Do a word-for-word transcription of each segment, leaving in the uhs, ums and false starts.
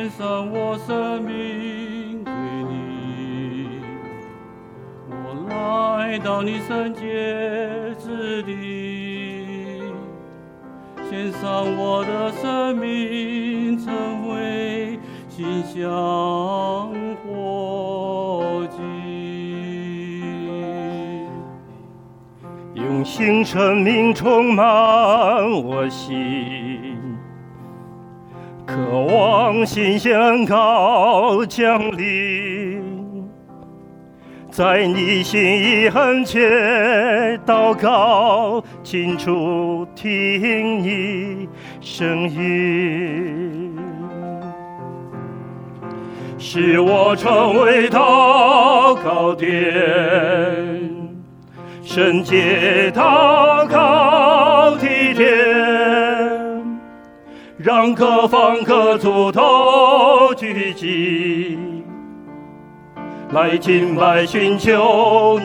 献上我生命给你。我来到你圣洁之地，献上我的生命，成为馨香火祭。 用新生命充满我心，渴望新鲜恩膏降临，在你心意恳切祷告，清楚听你声音，使我成为祷告殿，圣洁祷告体贴，让各方各族都聚集，来敬拜寻求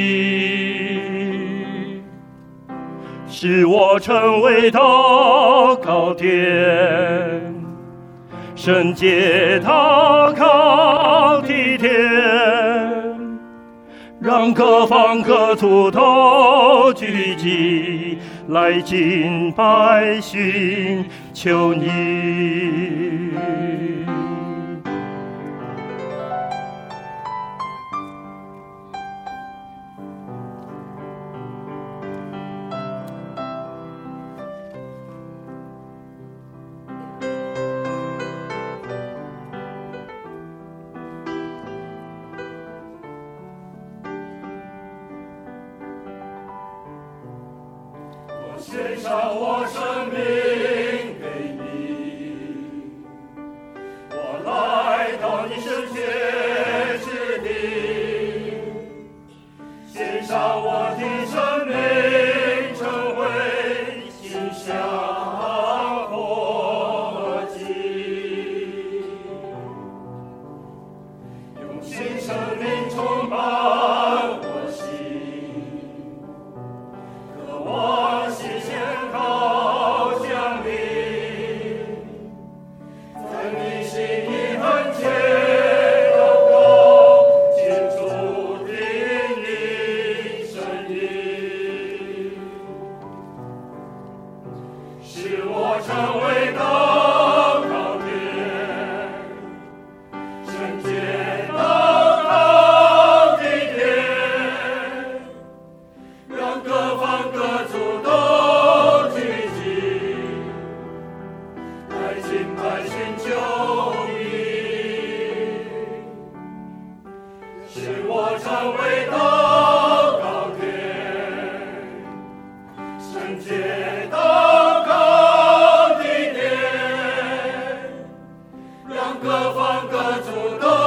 你，使我成为祷告殿，圣洁祷告体贴，让各方各族都聚集，来敬拜寻求你。 献上我生命给你，我来到你圣洁之地，献上我的生命，成为馨香火祭，用新生命充满我心，渴望各方各族都